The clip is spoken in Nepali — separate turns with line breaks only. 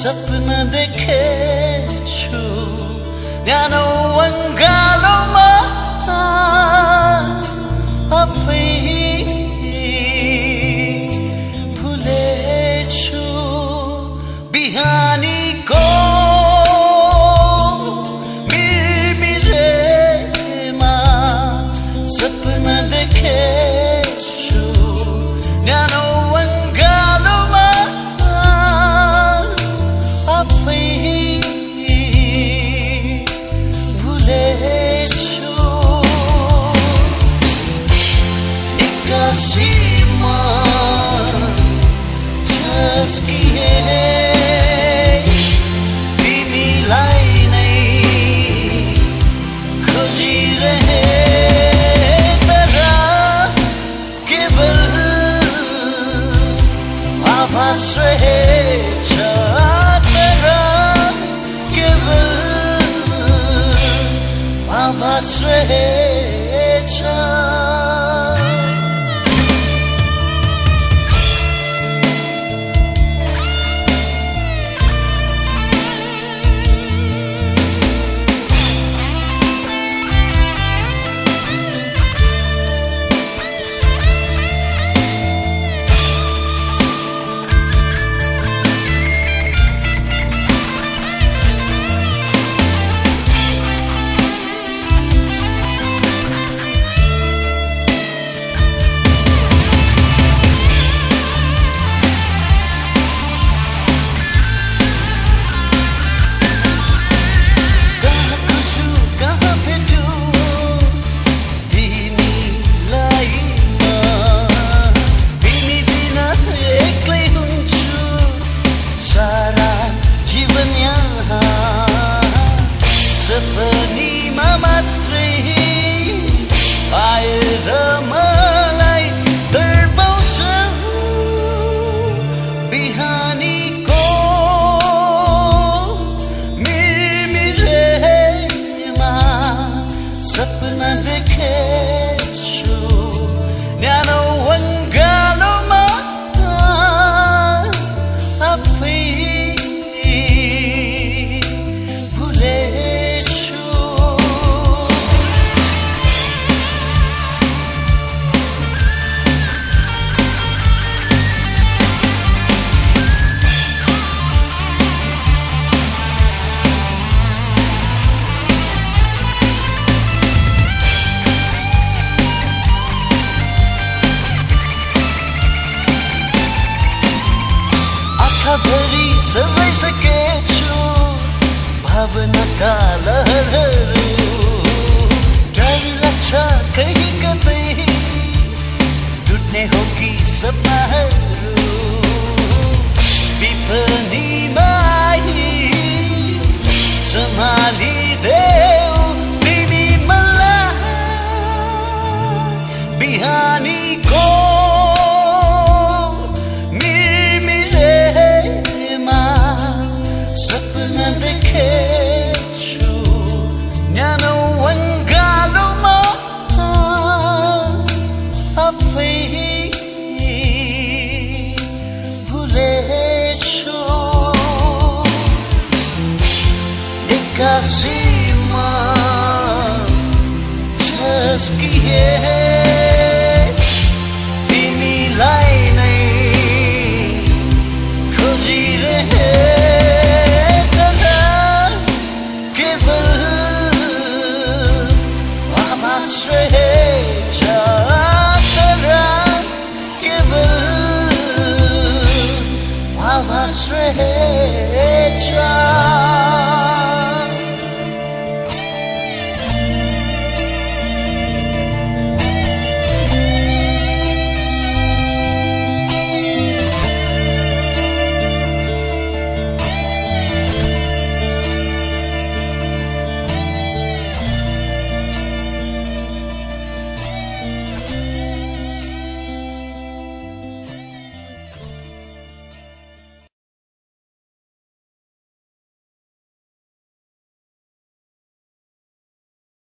सपना देखेछु न्यानो अङ्गालोमा आफै भुलेछु बिहानीको मिरमिरेमा सपना देखेछु न्यानो अङ्गालोमा आफै भुलेछु एक्कासीमा झस्किए तिमीलाई नै खोजिरहे तर केवल आभास रहेछ तर केवल आभास रहेछ सपनीमा मात्रै आएर मलाई तर्पाउँछ बिहानीको मिरमिरेमा सपना देखेछु न्यानो अङ्गालोमा आफै आँखाभरि सजाइसकेछु भावनाका लहरहरू डर लाग्छ कहीँ कतै टुट्ने हो कि सपनाहरू विपनीमा आई सम्हालिदेऊ तिमी मलाई बिहानीको सपना देखेछु न्यानो अङ्गालोमा आफै भुलेछु एक्कासीमा झस्किए